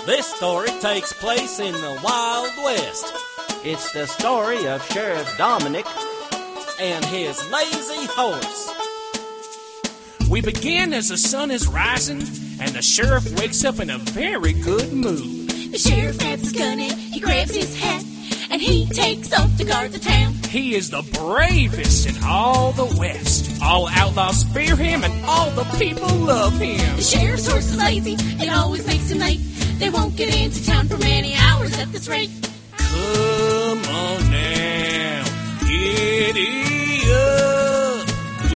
This story takes place in the Wild West. It's the story of Sheriff Dominic and his lazy horse. We begin as the sun is rising, and the sheriff wakes up in a very good mood. The sheriff grabs his gun and he grabs his hat, and he takes off to guard the town. He is the bravest in all the West. All outlaws fear him, and all the people love him. The sheriff's horse is lazy, it always makes him late. They won't get into town for many hours at this rate. Come on now, giddy up.